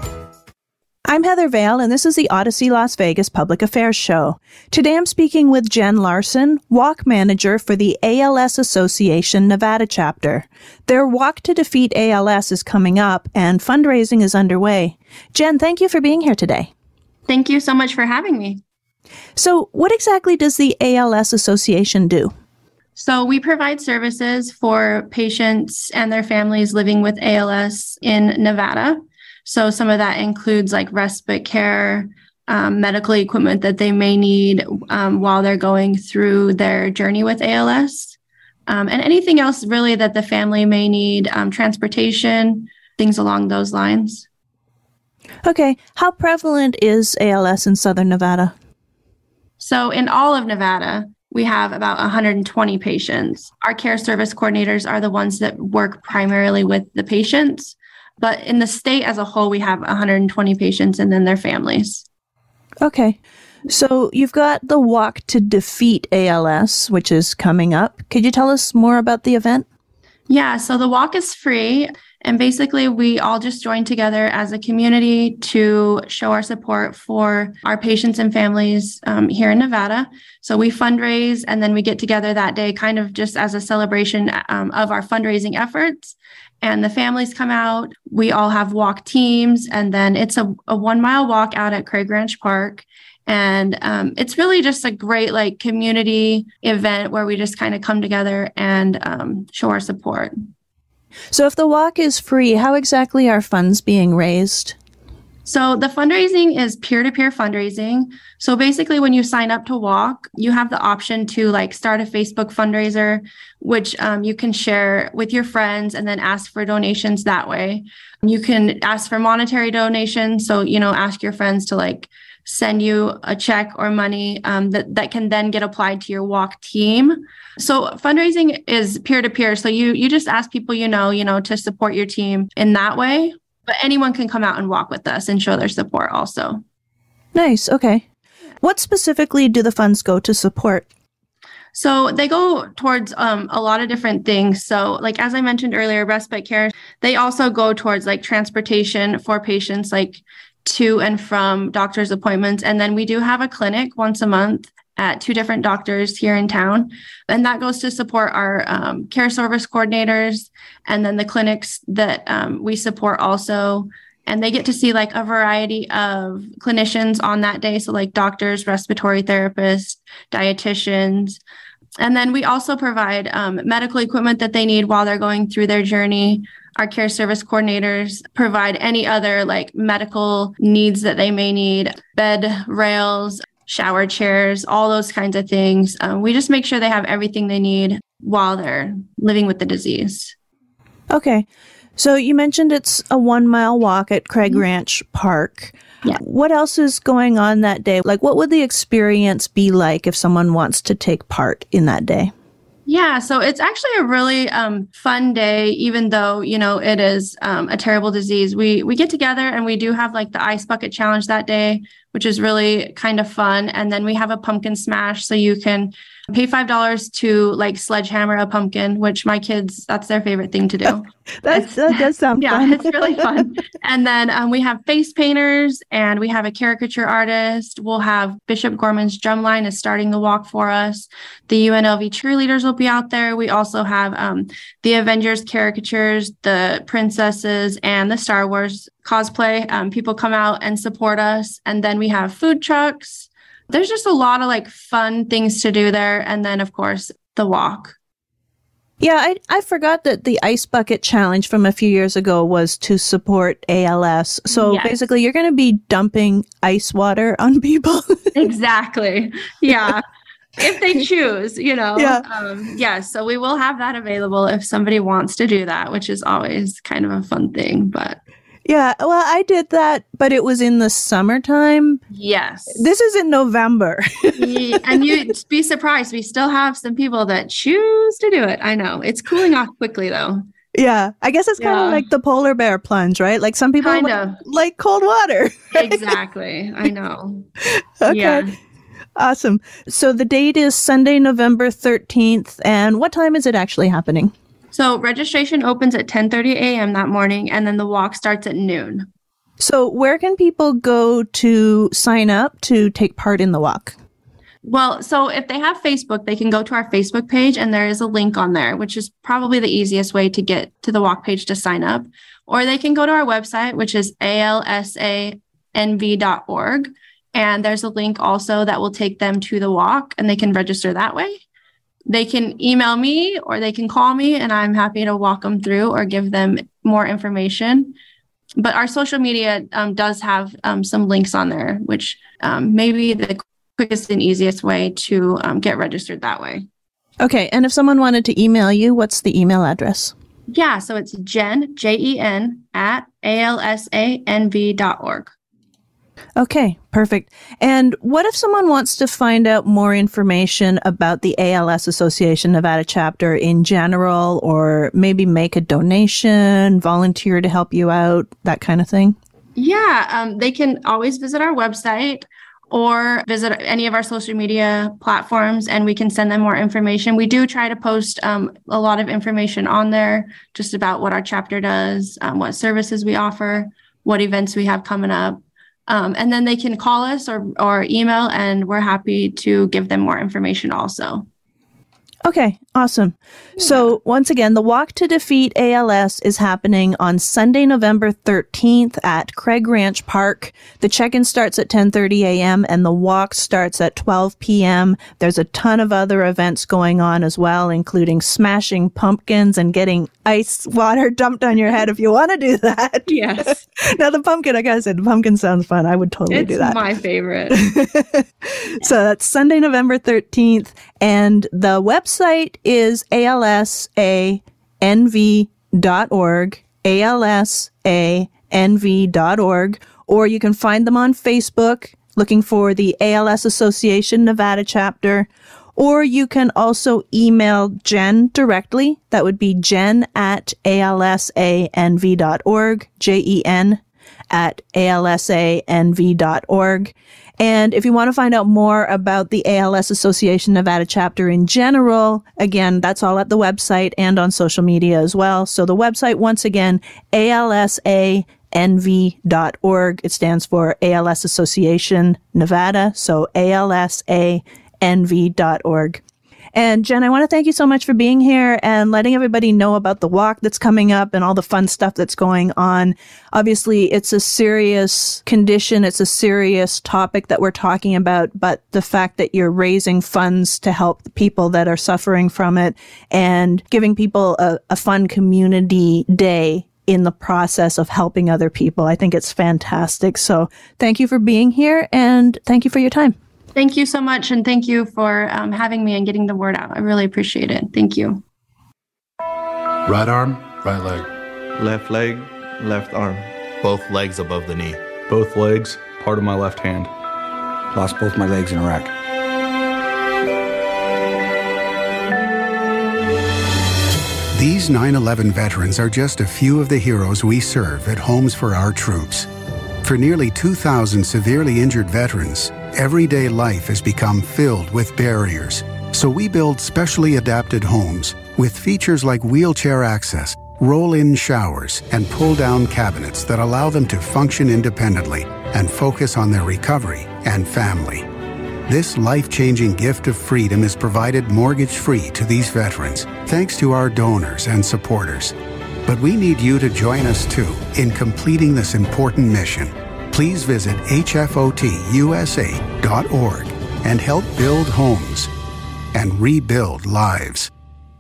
I'm Heather Vale, and this is the Odyssey Las Vegas Public Affairs Show. Today I'm speaking with Jen Larson, Walk Manager for the ALS Association Nevada chapter. Their Walk to Defeat ALS is coming up, and fundraising is underway. Jen, thank you for being here today. Thank you so much for having me. So what exactly does the ALS Association do? So we provide services for patients and their families living with ALS in Nevada. So some of that includes like respite care, medical equipment that they may need while they're going through their journey with ALS, and anything else really that the family may need, transportation, things along those lines. Okay. How prevalent is ALS in Southern Nevada? So in all of Nevada, we have about 120 patients. Our care service coordinators are the ones that work primarily with the patients. But in the state as a whole, we have 120 patients and then their families. Okay. So you've got the Walk to Defeat ALS, which is coming up. Could you tell us more about the event? Yeah, so the walk is free. And basically, we all just join together as a community to show our support for our patients and families here in Nevada. So we fundraise and then we get together that day kind of just as a celebration of our fundraising efforts. And the families come out. We all have walk teams. And then it's a 1-mile walk out at Craig Ranch Park. And it's really just a great like community event where we just kind of come together and show our support. So if the walk is free, how exactly are funds being raised? So the fundraising is peer-to-peer fundraising. So basically when you sign up to walk, you have the option to like start a Facebook fundraiser, which you can share with your friends and then ask for donations that way. You can ask for monetary donations. So, ask your friends to like send you a check or money that can then get applied to your walk team. So fundraising is peer-to-peer. So you just ask people, to support your team in that way. But anyone can come out and walk with us and show their support also. Nice. Okay. What specifically do the funds go to support? So they go towards a lot of different things. So like, as I mentioned earlier, respite care, they also go towards like transportation for patients, like to and from doctor's appointments. And then we do have a clinic once a month at 2 different doctors here in town. And that goes to support our care service coordinators and then the clinics that we support also. And they get to see like a variety of clinicians on that day. So like doctors, respiratory therapists, dietitians. And then we also provide medical equipment that they need while they're going through their journey. Our care service coordinators provide any other like medical needs that they may need, bed rails, shower chairs, all those kinds of things. We just make sure they have everything they need while they're living with the disease. Okay. So you mentioned it's a 1-mile walk at Craig Ranch Park. Yeah. What else is going on that day? Like, what would the experience be like if someone wants to take part in that day? Yeah, so it's actually a really fun day, even though, you know, it is a terrible disease. We get together and we do have like the ice bucket challenge that day, which is really kind of fun. And then we have a pumpkin smash. So you can pay $5 to like sledgehammer a pumpkin, which my kids, that's their favorite thing to do. That does sound fun. Yeah, it's really fun. And then we have face painters and we have a caricature artist. We'll have Bishop Gorman's Drumline is starting the walk for us. The UNLV cheerleaders will be out there. We also have the Avengers caricatures, the princesses, and the Star Wars cosplay. People come out and support us. And then we have food trucks. There's just a lot of like fun things to do there. And then, of course, the walk. Yeah, I forgot that the ice bucket challenge from a few years ago was to support ALS. So Yes. basically, you're going to be dumping ice water on people. Exactly. Yeah. If they choose, you know. Yeah. So we will have that available if somebody wants to do that, which is always kind of a fun thing. But Yeah, well, I did that, but it was in the summertime. yes. This is in November. And you'd be surprised. We still have some people that choose to do it. I know. It's cooling off quickly, though. Yeah, I guess it's kind of like the polar bear plunge, right? Like some people like cold water. Exactly. I know. Okay. Yeah. Awesome. So the date is Sunday, November 13th. And what time is it actually happening? So registration opens at 10:30 a.m. that morning, and then the walk starts at noon. So where can people go to sign up to take part in the walk? Well, so if they have Facebook, they can go to our Facebook page, and there is a link on there, which is probably the easiest way to get to the walk page to sign up. Or they can go to our website, which is alsanv.org. And there's a link also that will take them to the walk, and they can register that way. They can email me or they can call me, and I'm happy to walk them through or give them more information. But our social media does have some links on there, which may be the quickest and easiest way to get registered that way. Okay. And if someone wanted to email you, what's the email address? Yeah. So it's Jen, Jen, at alsanv.org. Okay, perfect. And what if someone wants to find out more information about the ALS Association Nevada chapter in general, or maybe make a donation, volunteer to help you out, that kind of thing? Yeah, they can always visit our website or visit any of our social media platforms, and we can send them more information. We do try to post a lot of information on there just about what our chapter does, what services we offer, what events we have coming up. And then they can call us or email, and we're happy to give them more information also. Okay, awesome. Yeah. So once again, the Walk to Defeat ALS is happening on Sunday, November 13th at Craig Ranch Park. The check-in starts at 10:30 a.m. and the walk starts at 12 p.m. There's a ton of other events going on as well, including smashing pumpkins and getting ice water dumped on your head if you want to do that. Yes. Now the pumpkin, like I said, the pumpkin sounds fun. I would totally do that. It's my favorite. So that's Sunday, November 13th. And the website is alsanv.org, alsanv.org, or you can find them on Facebook looking for the ALS Association Nevada chapter, Or you can also email Jen directly. That would be jen@alsanv.org, jen@alsanv.org. And if you want to find out more about the ALS Association Nevada chapter in general, again, that's all at the website and on social media as well. So the website, once again, alsanv.org. It stands for ALS Association Nevada. So alsanv.org. And Jen, I want to thank you so much for being here and letting everybody know about the walk that's coming up and all the fun stuff that's going on. Obviously, it's a serious condition. It's a serious topic that we're talking about, but the fact that you're raising funds to help the people that are suffering from it and giving people a fun community day in the process of helping other people, I think it's fantastic. So thank you for being here and thank you for your time. Thank you so much. And thank you for having me and getting the word out. I really appreciate it. Thank you. Right arm, right leg. Left leg, left arm. Both legs above the knee. Both legs, part of my left hand. Lost both my legs in Iraq. These 9/11 veterans are just a few of the heroes we serve at Homes for Our Troops. For nearly 2,000 severely injured veterans, everyday life has become filled with barriers. So we build specially adapted homes with features like wheelchair access, roll-in showers, and pull-down cabinets that allow them to function independently and focus on their recovery and family. This life-changing gift of freedom is provided mortgage-free to these veterans, thanks to our donors and supporters. But we need you to join us too in completing this important mission. Please visit hfotusa.org and help build homes and rebuild lives.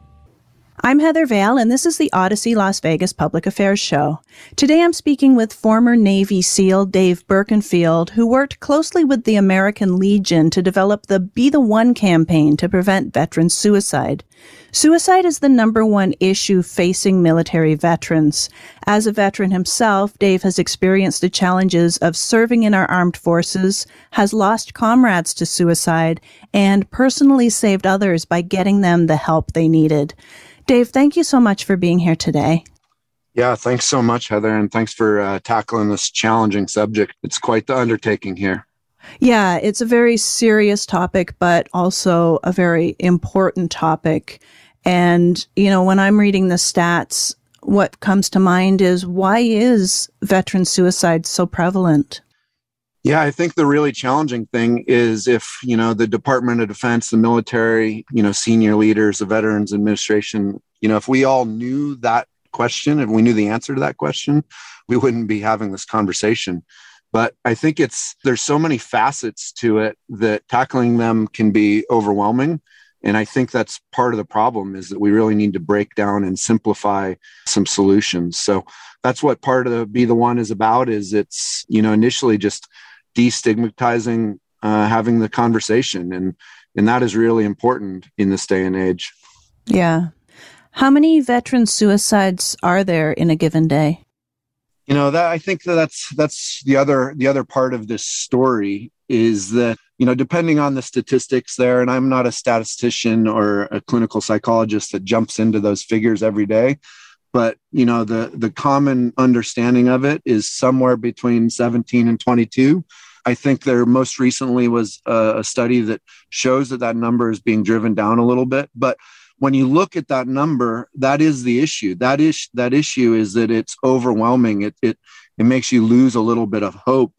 I'm Heather Vale, and this is the Odyssey Las Vegas Public Affairs Show. Today I'm speaking with former Navy SEAL Dave Birkenfield, who worked closely with the American Legion to develop the Be the One campaign to prevent veteran suicide. Suicide is the number one issue facing military veterans. As a veteran himself, Dave has experienced the challenges of serving in our armed forces, has lost comrades to suicide, and personally saved others by getting them the help they needed. Dave, thank you so much for being here today. Yeah, thanks so much, Heather, and thanks for tackling this challenging subject. It's quite the undertaking here. Yeah, it's a very serious topic, but also a very important topic. And, you know, when I'm reading the stats, what comes to mind is, why is veteran suicide so prevalent? Yeah, I think the really challenging thing is if, you know, the Department of Defense, the military, you know, senior leaders, the Veterans Administration, you know, if we all knew that question, if we knew the answer to that question, we wouldn't be having this conversation. But I think there's so many facets to it that tackling them can be overwhelming. And I think that's part of the problem, is that we really need to break down and simplify some solutions. So that's what part of the Be the One is about, is it's, you know, initially just destigmatizing, having the conversation. And that is really important in this day and age. Yeah. How many veteran suicides are there in a given day? You know, that I think that's the other part of this story, is that, you know, depending on the statistics there, and I'm not a statistician or a clinical psychologist that jumps into those figures every day, but, you know, the common understanding of it is somewhere between 17 and 22. I think there most recently was a study that shows that number is being driven down a little bit. But when you look at that number, that is the issue. That issue is that it's overwhelming. It makes you lose a little bit of hope.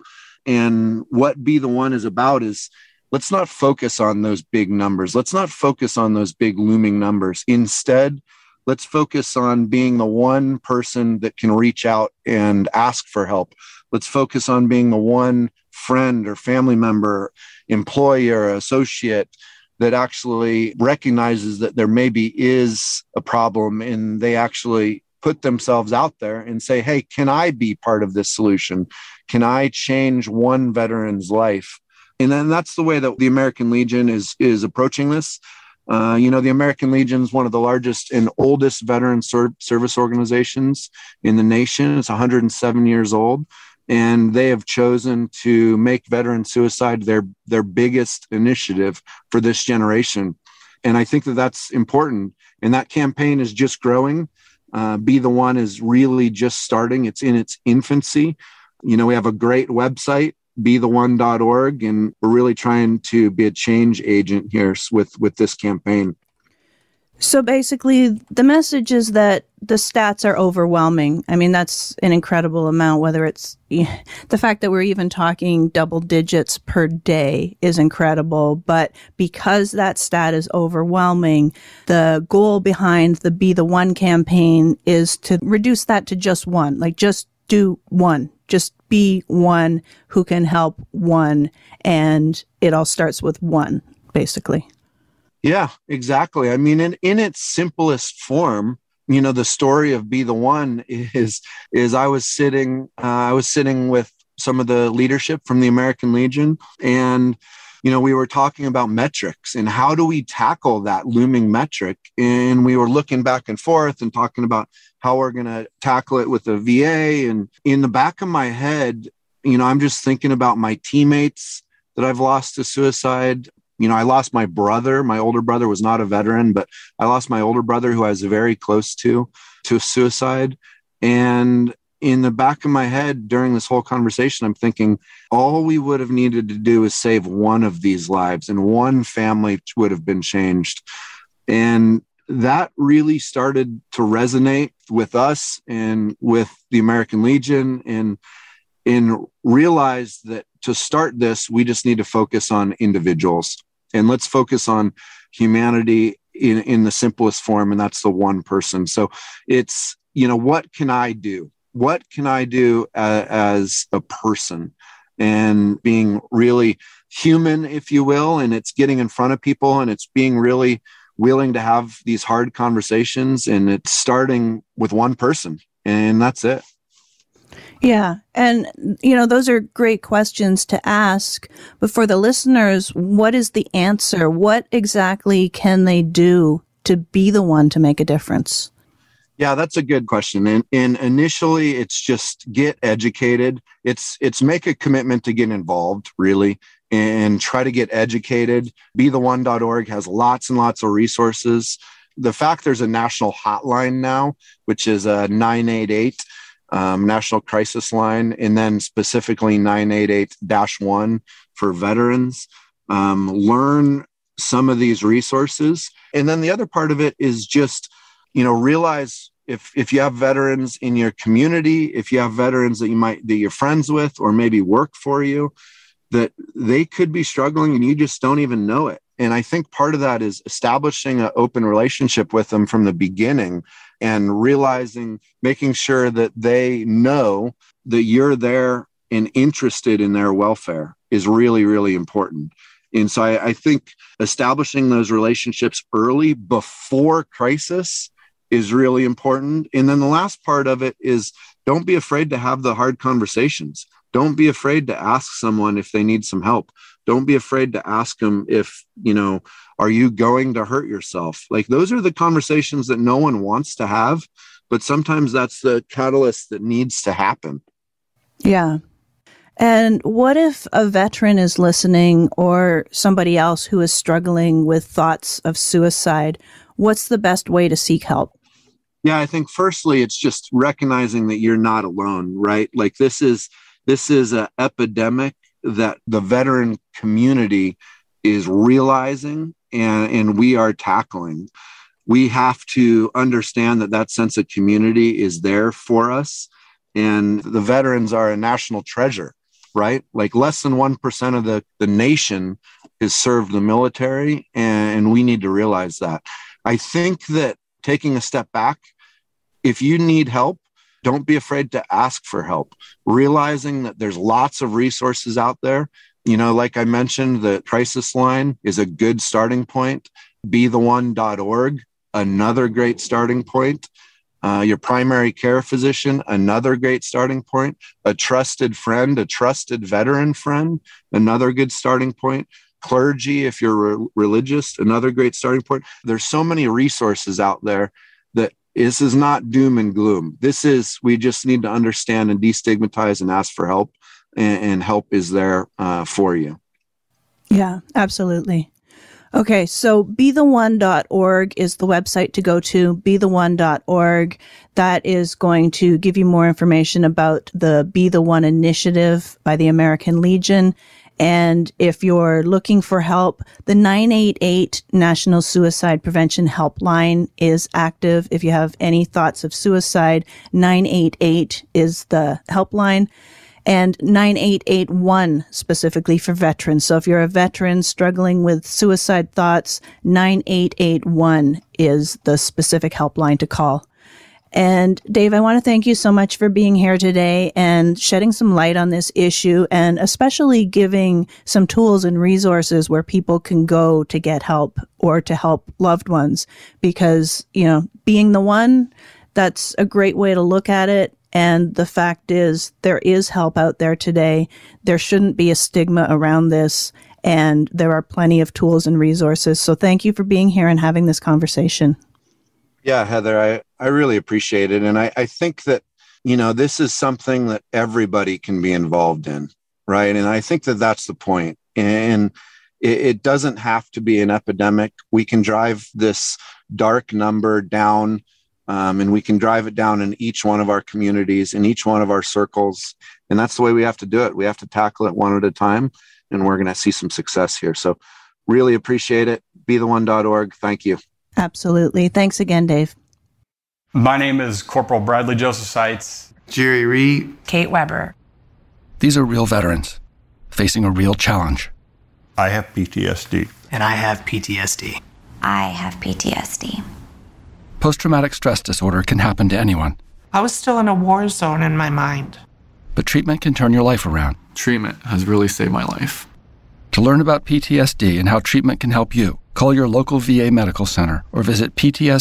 And what Be the One is about is, let's not focus on those big numbers. Let's not focus on those big looming numbers. Instead, let's focus on being the one person that can reach out and ask for help. Let's focus on being the one friend or family member, employee or associate that actually recognizes that there maybe is a problem, and they actually put themselves out there and say, hey, can I be part of this solution? Can I change one veteran's life? And then that's the way that the American Legion is approaching this. You know, the American Legion is one of the largest and oldest veteran service organizations in the nation. It's 107 years old. And they have chosen to make veteran suicide their biggest initiative for this generation. And I think that that's important. And that campaign is just growing. Be the One is really just starting. It's in its infancy. We have a great website, betheone.org, and we're really trying to be a change agent here with this campaign. So basically, the message is that the stats are overwhelming. I mean, that's an incredible amount, whether it's the fact that we're even talking double digits per day is incredible. But because that stat is overwhelming, the goal behind the Be the One campaign is to reduce that to just one, like just do one, just be one who can help one. And it all starts with one, basically. Yeah, exactly. I mean, in its simplest form, the story of Be the One is I was sitting with some of the leadership from the American Legion, and we were talking about metrics and how do we tackle that looming metric, and we were looking back and forth and talking about how we're going to tackle it with the VA. And in the back of my head, I'm just thinking about my teammates that I've lost to suicide. I lost my brother. My older brother was not a veteran, but I lost my older brother who I was very close to suicide. And in the back of my head during this whole conversation, I'm thinking all we would have needed to do is save one of these lives and one family would have been changed. And that really started to resonate with us and with the American Legion, and realized that to start this, we just need to focus on individuals. And let's focus on humanity in the simplest form, and that's the one person. So it's, what can I do? What can I do as a person? And being really human, if you will, and it's getting in front of people, and it's being really willing to have these hard conversations, and it's starting with one person, and that's it. Yeah. And, those are great questions to ask. But for the listeners, what is the answer? What exactly can they do to be the one to make a difference? Yeah, that's a good question. And initially, it's just get educated. It's make a commitment to get involved, really, and try to get educated. BeTheOne.org has lots and lots of resources. The fact there's a national hotline now, which is a 988 National Crisis Line, and then specifically 988-1 for veterans. Learn some of these resources. And then the other part of it is just, realize if you have veterans in your community, if you have veterans that you're friends with or maybe work for you, that they could be struggling and you just don't even know it. And I think part of that is establishing an open relationship with them from the beginning, and making sure that they know that you're there and interested in their welfare is really, really important. And so I think establishing those relationships early before crisis is really important. And then the last part of it is don't be afraid to have the hard conversations. Don't be afraid to ask someone if they need some help. Don't be afraid to ask them if, are you going to hurt yourself? Like, those are the conversations that no one wants to have, but sometimes that's the catalyst that needs to happen. Yeah. And what if a veteran is listening, or somebody else who is struggling with thoughts of suicide? What's the best way to seek help? Yeah, I think firstly, it's just recognizing that you're not alone, right? Like, this is an epidemic that the veteran community is realizing and we are tackling. We have to understand that sense of community is there for us. And the veterans are a national treasure, right? Like, less than 1% of the nation has served the military, and we need to realize that. I think that taking a step back, if you need help, don't be afraid to ask for help, realizing that there's lots of resources out there. Like I mentioned, the crisis line is a good starting point. BeTheOne.org, another great starting point. Your primary care physician, another great starting point. A trusted friend, a trusted veteran friend, another good starting point. Clergy, if you're religious, another great starting point. There's so many resources out there that this is not doom and gloom. We just need to understand and destigmatize and ask for help, and help is there for you. Yeah, absolutely. Okay, so BeTheOne.org is the website to go to, BeTheOne.org. That is going to give you more information about the Be the One initiative by the American Legion. And if you're looking for help, the 988 National Suicide Prevention Helpline is active. If you have any thoughts of suicide, 988 is the helpline. And 9881 specifically for veterans. So if you're a veteran struggling with suicide thoughts, 9881 is the specific helpline to call. And Dave, I want to thank you so much for being here today and shedding some light on this issue, and especially giving some tools and resources where people can go to get help or to help loved ones. Because, you know, being the one, that's a great way to look at it. And the fact is, there is help out there today. There shouldn't be a stigma around this, and there are plenty of tools and resources. So thank you for being here and having this conversation. Yeah, Heather, I really appreciate it. And I think that, you know, this is something that everybody can be involved in, right? And I think that that's the point. And it doesn't have to be an epidemic. We can drive this dark number down. And we can drive it down in each one of our communities, in each one of our circles. And that's the way we have to do it. We have to tackle it one at a time, and we're going to see some success here. So really appreciate it. BeTheOne.org. Thank you. Absolutely. Thanks again, Dave. My name is Corporal Bradley Joseph Seitz. Jerry Reed. Kate Weber. These are real veterans facing a real challenge. I have PTSD. And I have PTSD. I have PTSD. Post-traumatic stress disorder can happen to anyone. I was still in a war zone in my mind. But treatment can turn your life around. Treatment has really saved my life. To learn about PTSD and how treatment can help you, call your local VA medical center or visit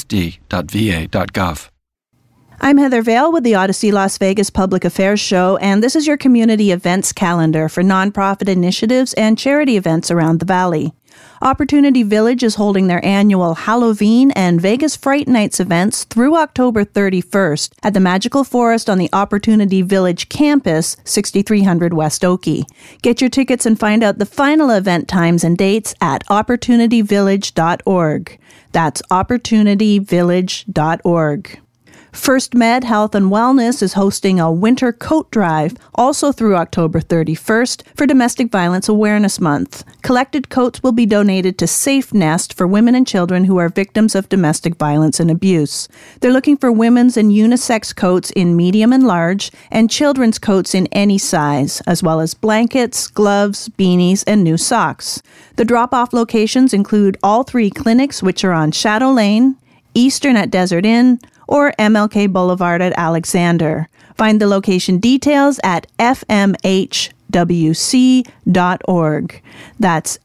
ptsd.va.gov. I'm Heather Vale with the Odyssey Las Vegas Public Affairs Show, and this is your community events calendar for nonprofit initiatives and charity events around the Valley. Opportunity Village is holding their annual Halloween and Vegas Fright Nights events through October 31st at the Magical Forest on the Opportunity Village campus, 6300 West Oakey. Get your tickets and find out the final event times and dates at opportunityvillage.org. That's opportunityvillage.org. First Med Health and Wellness is hosting a winter coat drive, also through October 31st, for Domestic Violence Awareness Month. Collected coats will be donated to Safe Nest for women and children who are victims of domestic violence and abuse. They're looking for women's and unisex coats in medium and large, and children's coats in any size, as well as blankets, gloves, beanies, and new socks. The drop-off locations include all three clinics, which are on Shadow Lane, Eastern at Desert Inn, or MLK Boulevard at Alexander. Find the location details at fmhwc.org. That's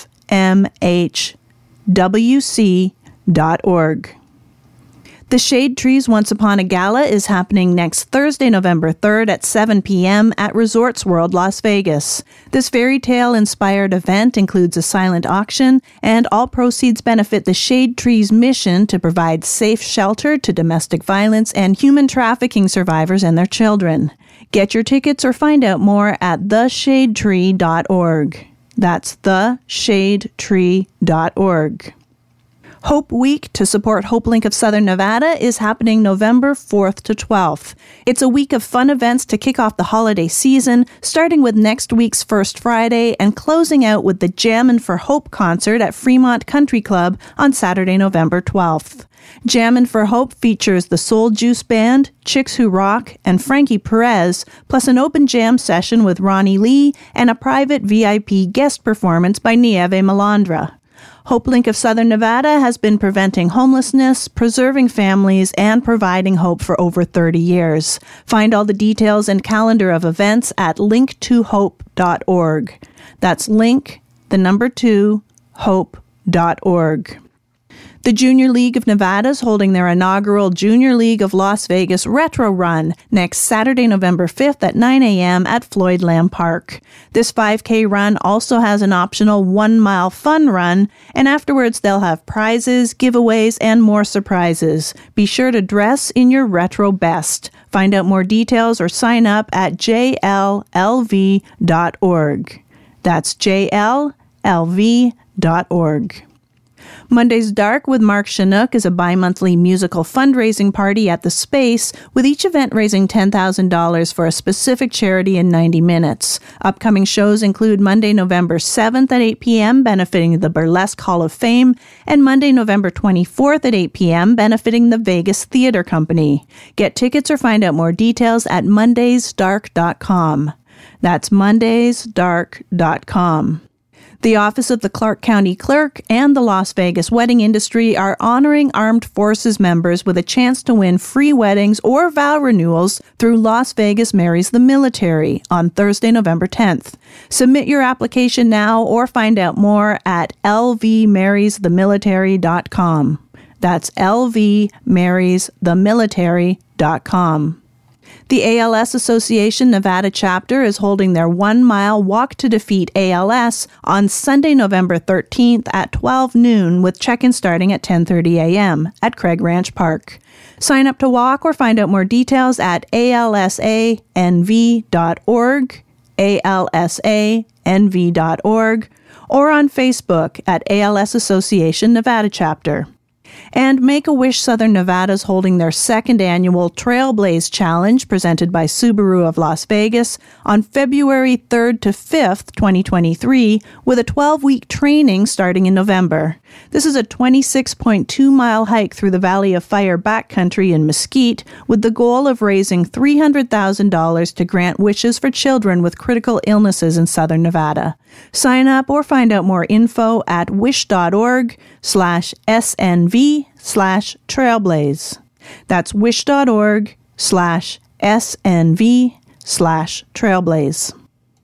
fmhwc.org. The Shade Trees Once Upon a Gala is happening next Thursday, November 3rd at 7 p.m. at Resorts World, Las Vegas. This fairy tale-inspired event includes a silent auction, and all proceeds benefit the Shade Trees mission to provide safe shelter to domestic violence and human trafficking survivors and their children. Get your tickets or find out more at theshadetree.org. That's theshadetree.org. Hope Week to support HopeLink of Southern Nevada is happening November 4th to 12th. It's a week of fun events to kick off the holiday season, starting with next week's First Friday and closing out with the Jammin' for Hope concert at Fremont Country Club on Saturday, November 12th. Jammin' for Hope features the Soul Juice Band, Chicks Who Rock, and Frankie Perez, plus an open jam session with Ronnie Lee and a private VIP guest performance by Nieve Malandra. HopeLink of Southern Nevada has been preventing homelessness, preserving families, and providing hope for over 30 years. Find all the details and calendar of events at link2hope.org. That's link2hope.org. The Junior League of Nevada is holding their inaugural Junior League of Las Vegas Retro Run next Saturday, November 5th at 9 a.m. at Floyd Lamb Park. This 5K run also has an optional 1-mile fun run, and afterwards they'll have prizes, giveaways, and more surprises. Be sure to dress in your retro best. Find out more details or sign up at jllv.org. That's jllv.org. Monday's Dark with Mark Chinook is a bi-monthly musical fundraising party at the Space, with each event raising $10,000 for a specific charity in 90 minutes. Upcoming shows include Monday, November 7th at 8 p.m., benefiting the Burlesque Hall of Fame, and Monday, November 24th at 8 p.m., benefiting the Vegas Theater Company. Get tickets or find out more details at mondaysdark.com. That's mondaysdark.com. The Office of the Clark County Clerk and the Las Vegas wedding industry are honoring armed forces members with a chance to win free weddings or vow renewals through Las Vegas Marries the Military on Thursday, November 10th. Submit your application now or find out more at lvmarriesthemilitary.com. That's lvmarriesthemilitary.com. The ALS Association Nevada chapter is holding their 1-mile Walk to Defeat ALS on Sunday, November 13th at 12 noon, with check-in starting at 10:30 a.m. at Craig Ranch Park. Sign up to walk or find out more details at alsanv.org, alsanv.org, or on Facebook at ALS Association Nevada chapter. And Make-A-Wish Southern Nevada is holding their second annual Trailblaze Challenge presented by Subaru of Las Vegas on February 3rd to 5th, 2023, with a 12-week training starting in November. This is a 26.2-mile hike through the Valley of Fire backcountry in Mesquite, with the goal of raising $300,000 to grant wishes for children with critical illnesses in Southern Nevada. Sign up or find out more info at wish.org/SNV/Trailblaze. That's wish.org/SNV/Trailblaze.